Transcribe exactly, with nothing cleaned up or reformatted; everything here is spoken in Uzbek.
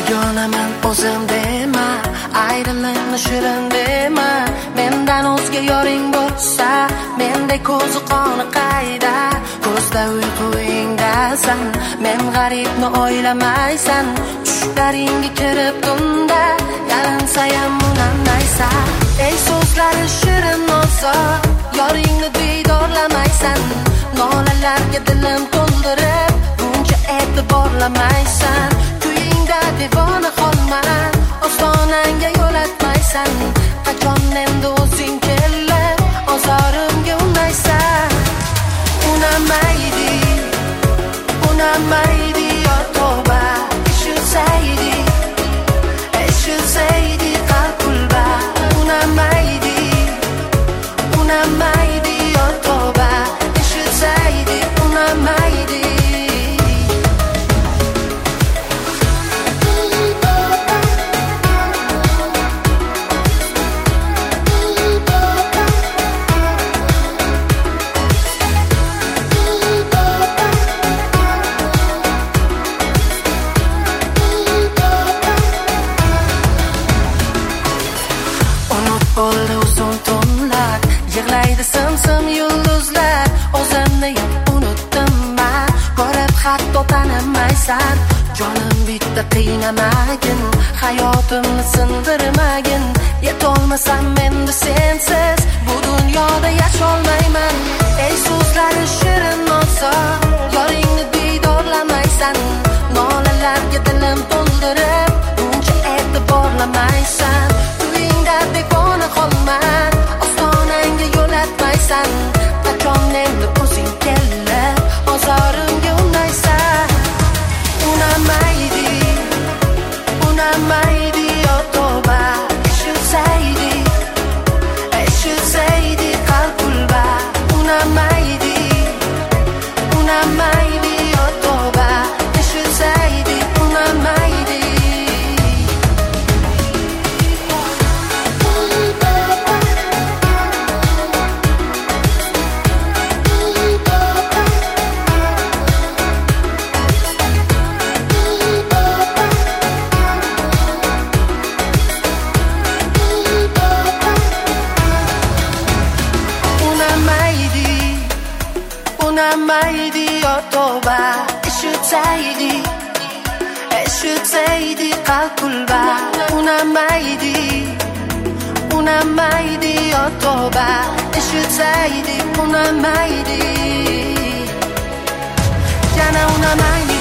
Begonaman o'zim dema, ayrilishni shirin dema. Mendan o'zga yoring bo'lsa, mendek ko'zi qoni qayda? Ko'zda uyquingdasan, men g'aribni o'ylamaysan. Tushlaringga kirib tunda, yalinsayam unanmaysan. Ey so'zlari shirin olsa, yoringni diydorlamaysan. Nolalarga dilim to'ldirib, buncha e'tiborlamaysan. Kuyingda devona qolman, ostonangga yo'latmaysan. Qachon endi o'zing kelib, ozorimga unaysan. Unamaydi, unamaydi yo tavba. Eshilsaydi, eshilsaydi qalbulba. Unamaydi, unamaydi yo tavba. Eshilsaydi, unamaydi. Bo'ldi uzun tunlar, yig'laydi sim-sim yulduzlar. O'zimni unutdim men, ko'rib hatto tanimaysan. Jonim bitta qiynamagin, hayotimni sindirmagin. Yetolmasam endi sensiz, bu dunyoda yasholmayman. Ey so'zlari shirin olsa, yoringni diydorlamaysan. Nolalarga dilim to'ldirib, buncha e'tiborlamaysan. Devona qolman, ostonangga yo'latmaysan. Qachon endi o'zing kelib, ozorimga unaysan. Unamaydi, unamaydi yo tavba. Eshilsaydi, eshilsaydi qalbulba. Unamaydi, unamaydi yo tavba. Eshilsaydi, unamaydi. Unamaydi yo tavba. Eshilsaydi, eshilsaydi qalbulba. Unamaydi, unamaydi yo tavba. Eshilsaydi, unamaydi. Yana unamaydi.